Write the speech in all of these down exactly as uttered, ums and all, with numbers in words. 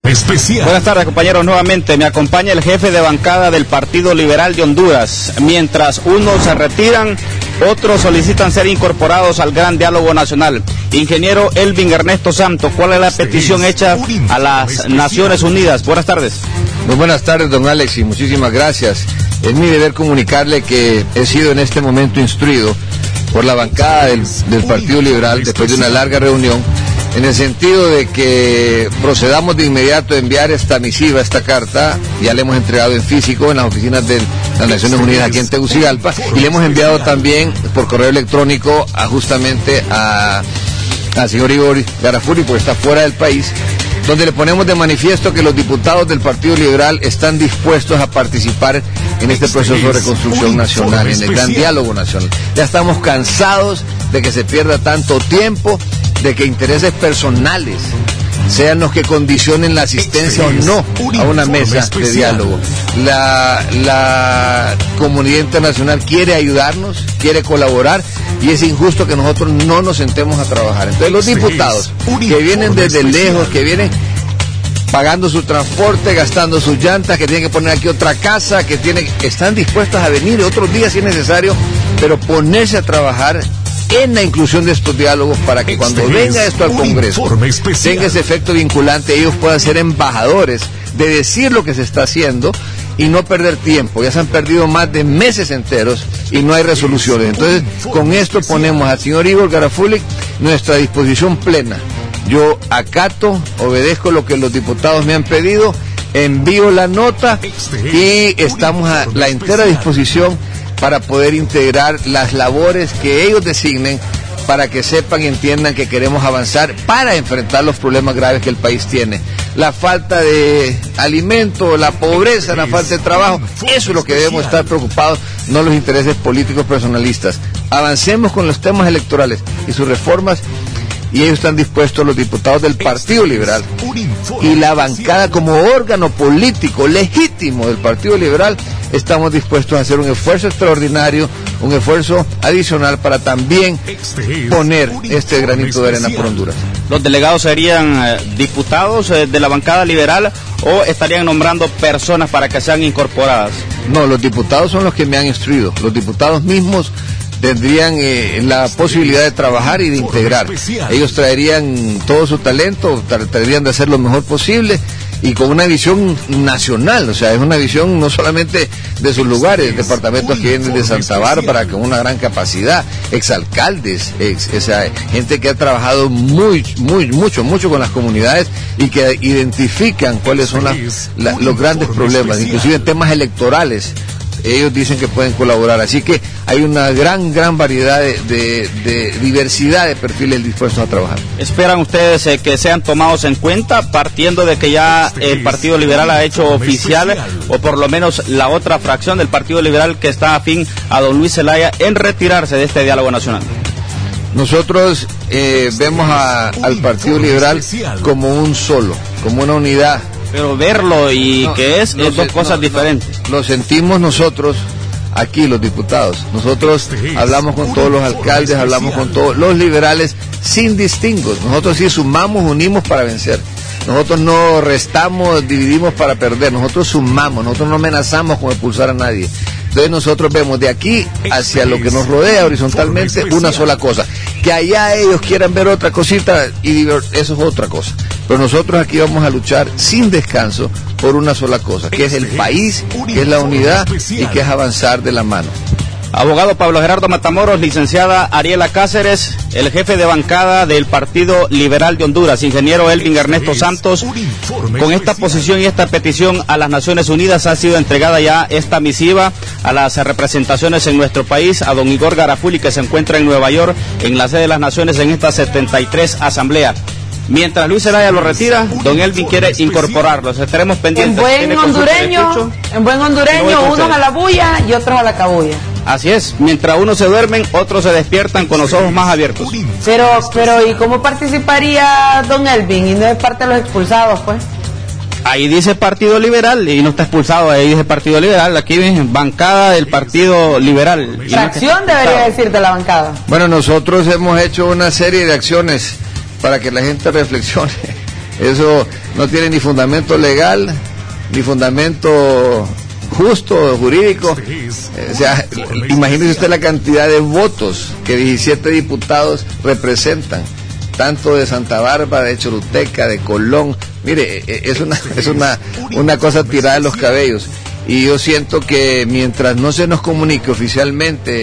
especial. Buenas tardes, compañeros, nuevamente. Me acompaña el jefe de bancada del Partido Liberal de Honduras. Mientras unos se retiran, otros solicitan ser incorporados al Gran Diálogo Nacional. Ingeniero Elvin Ernesto Santos, ¿cuál es la petición hecha a las Naciones Unidas? Buenas tardes. Muy buenas tardes, don Alex, y muchísimas gracias. Es mi deber comunicarle que he sido en este momento instruido por la bancada del, del Partido Liberal, después de una larga reunión, en el sentido de que procedamos de inmediato a enviar esta misiva, esta carta. Ya le hemos entregado en físico en las oficinas de las Naciones Unidas aquí en Tegucigalpa, y le hemos enviado también por correo electrónico a, justamente a, al señor Igor Garafuli, porque está fuera del país, donde le ponemos de manifiesto que los diputados del Partido Liberal están dispuestos a participar en este proceso de reconstrucción nacional, en el Gran Diálogo Nacional. Ya estamos cansados de que se pierda tanto tiempo, de que intereses personales sean los que condicionen la asistencia o no a una mesa de diálogo. La, la comunidad internacional quiere ayudarnos, quiere colaborar, y es injusto que nosotros no nos sentemos a trabajar. Entonces los diputados que vienen desde lejos, que vienen pagando su transporte, gastando sus llantas, que tienen que poner aquí otra casa, que tienen, están dispuestos a venir otros días si es necesario, pero ponerse a trabajar en la inclusión de estos diálogos para que cuando venga esto al Congreso tenga ese efecto vinculante, ellos puedan ser embajadores de decir lo que se está haciendo y no perder tiempo. Ya se han perdido más de meses enteros y no hay resoluciones. Entonces, con esto ponemos al señor Igor Garafuli nuestra disposición plena. Yo acato, obedezco lo que los diputados me han pedido, envío la nota y estamos a la entera disposición para poder integrar las labores que ellos designen, para que sepan y entiendan que queremos avanzar para enfrentar los problemas graves que el país tiene. La falta de alimento, la pobreza, la falta de trabajo, eso es lo que debemos estar preocupados, no los intereses políticos personalistas. Avancemos con los temas electorales y sus reformas, y ellos están dispuestos, los diputados del Partido Liberal y la bancada como órgano político legítimo del Partido Liberal, estamos dispuestos a hacer un esfuerzo extraordinario, un esfuerzo adicional para también poner este granito de arena por Honduras. ¿Los delegados serían eh, diputados eh, de la bancada liberal o estarían nombrando personas para que sean incorporadas? No, los diputados son los que me han instruido. Los diputados mismos tendrían eh, la posibilidad de trabajar y de integrar. Ellos traerían todo su talento, tratarían de hacer lo mejor posible y con una visión nacional, o sea, es una visión no solamente de sus lugares, departamentos que vienen de Santa Bárbara con una gran capacidad, exalcaldes, ex, o sea, gente que ha trabajado muy, muy, mucho, mucho con las comunidades y que identifican cuáles son las, la, los grandes problemas, inclusive en temas electorales. Ellos dicen que pueden colaborar, así que hay una gran, gran variedad de, de, de diversidad de perfiles dispuestos a trabajar. ¿Esperan ustedes eh, que sean tomados en cuenta, partiendo de que ya el Partido Liberal ha hecho oficial, o por lo menos la otra fracción del Partido Liberal que está afín a don Luis Zelaya, en retirarse de este diálogo nacional? Nosotros eh, vemos a, al Partido Liberal como un solo, como una unidad. Pero verlo y no, que es, no, es dos no, cosas no, diferentes. Lo sentimos nosotros aquí, los diputados. Nosotros hablamos con todos los alcaldes, hablamos con todos los liberales sin distingos. Nosotros sí sumamos, unimos para vencer. Nosotros no restamos, dividimos para perder. Nosotros sumamos, nosotros no amenazamos con expulsar a nadie. Entonces nosotros vemos de aquí hacia lo que nos rodea horizontalmente una sola cosa. Que allá ellos quieran ver otra cosita, y eso es otra cosa. Pero nosotros aquí vamos a luchar sin descanso por una sola cosa, que es el país, que es la unidad y que es avanzar de la mano. Abogado Pablo Gerardo Matamoros, licenciada Ariela Cáceres, el jefe de bancada del Partido Liberal de Honduras, ingeniero Elvin Ernesto Santos, con esta posición y esta petición a las Naciones Unidas ha sido entregada ya esta misiva a las representaciones en nuestro país, a don Igor Garafuli, que se encuentra en Nueva York, en la sede de las Naciones, en esta setenta y tres asamblea. Mientras Luis Zelaya lo retira, don Elvin quiere incorporarlos. Estaremos pendientes. En buen hondureño, en buen hondureño, unos a la bulla y otros a la cabulla. Así es, mientras unos se duermen, otros se despiertan con los ojos más abiertos. Pero, pero, ¿y cómo participaría don Elvin? Y no es parte de los expulsados, pues. Ahí dice Partido Liberal y no está expulsado, ahí dice Partido Liberal, aquí dice bancada del Partido Liberal. Fracción no debería decir de la bancada. Bueno, nosotros hemos hecho una serie de acciones para que la gente reflexione. Eso no tiene ni fundamento legal, ni fundamento justo, jurídico. O sea, imagínese usted la cantidad de votos que diecisiete diputados representan, tanto de Santa Bárbara, de Choluteca, de Colón. Mire, es una es una una cosa tirada de los cabellos, y yo siento que mientras no se nos comunique oficialmente,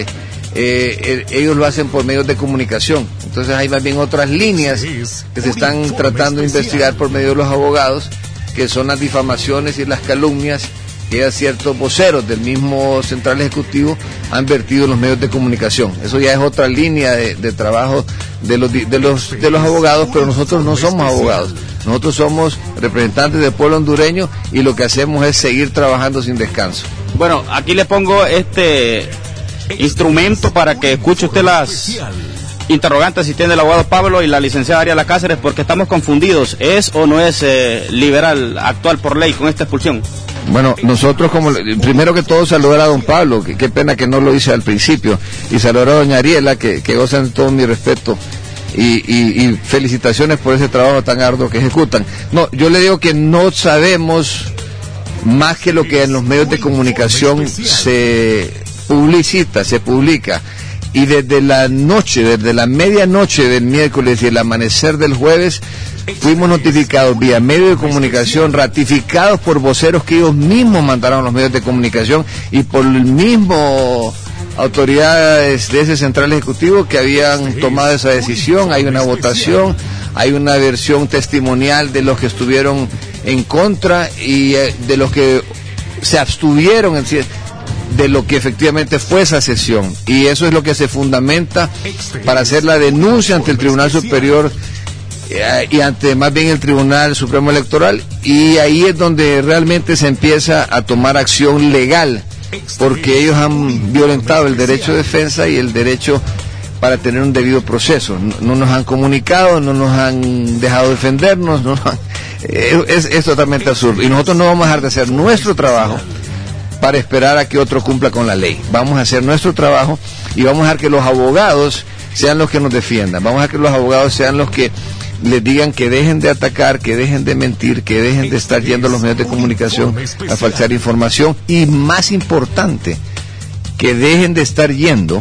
eh, ellos lo hacen por medios de comunicación. Entonces hay más bien otras líneas que se están tratando de investigar por medio de los abogados, que son las difamaciones y las calumnias que ciertos voceros del mismo Central Ejecutivo han vertido en los medios de comunicación. Eso ya es otra línea de, de trabajo de los, de los de los abogados, pero nosotros no somos abogados. Nosotros somos representantes del pueblo hondureño, y lo que hacemos es seguir trabajando sin descanso. Bueno, aquí le pongo este instrumento para que escuche usted las interrogantes si tiene el abogado Pablo y la licenciada Ariela Cáceres, porque estamos confundidos. ¿Es o no es eh, liberal actual por ley con esta expulsión? Bueno, nosotros, como primero que todo, saludar a don Pablo, que qué pena que no lo hice al principio, y saludar a doña Ariela, que, que gozan todo mi respeto, y, y, y felicitaciones por ese trabajo tan arduo que ejecutan. No, yo le digo que no sabemos más que lo que en los medios de comunicación se publicita, se publica, y desde la noche, desde la medianoche del miércoles y el amanecer del jueves, fuimos notificados vía medio de comunicación, ratificados por voceros que ellos mismos mandaron a los medios de comunicación, y por el mismo autoridades de ese Central Ejecutivo, que habían tomado esa decisión. Hay una votación, hay una versión testimonial de los que estuvieron en contra y eh, de los que se abstuvieron en, de lo que efectivamente fue esa sesión, y eso es lo que se fundamenta para hacer la denuncia ante el Tribunal Superior eh, y ante más bien el Tribunal Supremo Electoral, y ahí es donde realmente se empieza a tomar acción legal, porque ellos han violentado el derecho de defensa y el derecho para tener un debido proceso. No, no nos han comunicado, no nos han dejado defendernos, no nos han, eh, es, es totalmente absurdo, y nosotros no vamos a dejar de hacer nuestro trabajo para esperar a que otro cumpla con la ley. Vamos a hacer nuestro trabajo y vamos a dejar que los abogados sean los que nos defiendan. Vamos a dejar que los abogados sean los que les digan que dejen de atacar, que dejen de mentir, que dejen de estar yendo a los medios de comunicación a falsear información, y más importante, que dejen de estar yendo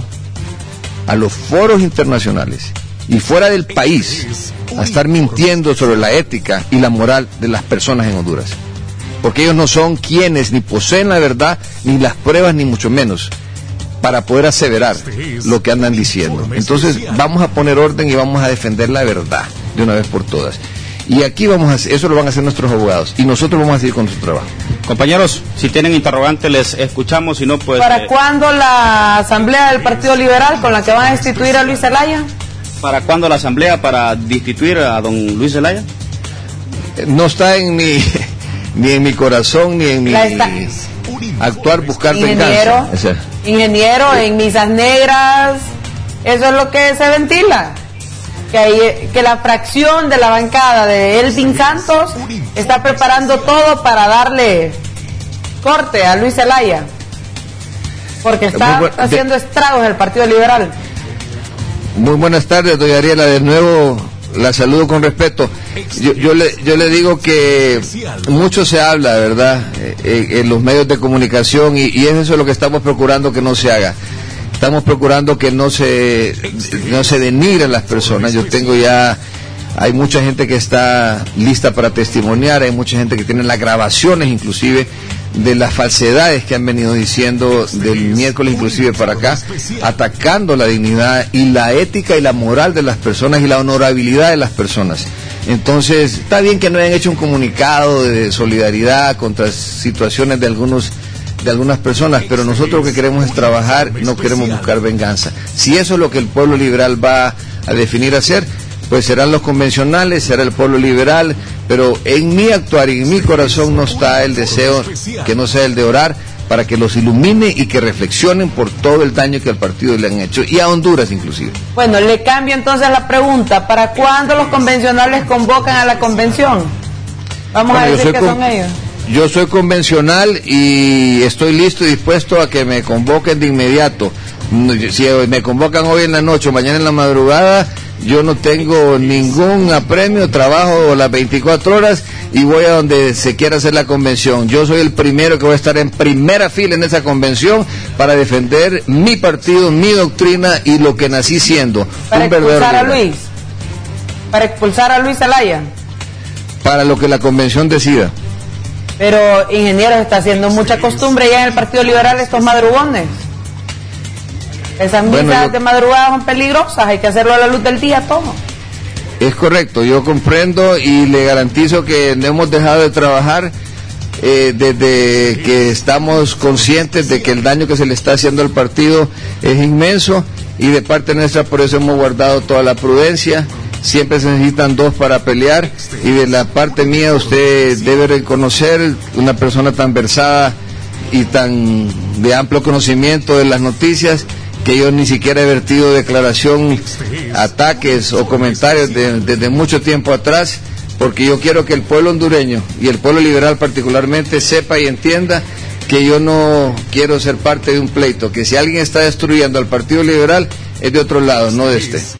a los foros internacionales y fuera del país a estar mintiendo sobre la ética y la moral de las personas en Honduras, porque ellos no son quienes ni poseen la verdad, ni las pruebas, ni mucho menos para poder aseverar lo que andan diciendo. Entonces vamos a poner orden y vamos a defender la verdad de una vez por todas, y aquí vamos a hacer, eso lo van a hacer nuestros abogados, y nosotros vamos a seguir con nuestro trabajo. Compañeros, si tienen interrogantes les escuchamos, si no pues... ¿Para eh... cuándo la asamblea del Partido Liberal con la que van a destituir a Luis Zelaya? ¿Para cuándo la asamblea para destituir a don Luis Zelaya? No está en mi ni en mi corazón, ni en mi está... actuar, buscar ingeniero, venganza. Ingeniero, en misas negras, eso es lo que se ventila. Que, hay, que la fracción de la bancada de Elvin Santos está preparando todo para darle corte a Luis Zelaya, porque está bu- haciendo de... estragos en el Partido Liberal. Muy buenas tardes, doña Ariela, de nuevo la saludo con respeto. Yo, yo, le, yo le digo que mucho se habla, ¿verdad?, en, en los medios de comunicación, y, y es eso lo que estamos procurando que no se haga. Estamos procurando que no se no se denigren las personas. Yo tengo ya, hay mucha gente que está lista para testimoniar, hay mucha gente que tiene las grabaciones inclusive de las falsedades que han venido diciendo del miércoles inclusive para acá, atacando la dignidad y la ética y la moral de las personas y la honorabilidad de las personas. Entonces, está bien que no hayan hecho un comunicado de solidaridad contra situaciones de algunos de algunas personas, pero nosotros lo que queremos es trabajar, no queremos buscar venganza. Si eso es lo que el pueblo liberal va a definir hacer, pues serán los convencionales, será el pueblo liberal, pero en mi actuar y en mi corazón no está el deseo que no sea el de orar para que los ilumine y que reflexionen por todo el daño que al partido le han hecho, y a Honduras inclusive. Bueno, le cambio entonces la pregunta: ¿para cuándo los convencionales convocan a la convención? Vamos bueno, a decir que con... son ellos. Yo soy convencional y estoy listo y dispuesto a que me convoquen de inmediato. Si me convocan hoy en la noche o mañana en la madrugada, yo no tengo ningún apremio, trabajo las veinticuatro horas y voy a donde se quiera hacer la convención. Yo soy el primero que voy a estar en primera fila en esa convención para defender mi partido, mi doctrina y lo que nací siendo. Para un expulsar a verdadero Luis, para expulsar a Luis Zelaya. Para lo que la convención decida. Pero, ingenieros, está haciendo mucha costumbre ya en el Partido Liberal estos madrugones. Esas misas bueno, yo... de madrugada son peligrosas, hay que hacerlo a la luz del día todo. Es correcto, yo comprendo y le garantizo que no hemos dejado de trabajar eh, desde que estamos conscientes de que el daño que se le está haciendo al partido es inmenso y de parte nuestra por eso hemos guardado toda la prudencia. Siempre se necesitan dos para pelear y de la parte mía usted debe reconocer una persona tan versada y tan de amplio conocimiento de las noticias que yo ni siquiera he vertido declaración, ataques o comentarios de, desde mucho tiempo atrás, porque yo quiero que el pueblo hondureño y el pueblo liberal particularmente sepa y entienda que yo no quiero ser parte de un pleito, que si alguien está destruyendo al Partido Liberal es de otro lado, no de este.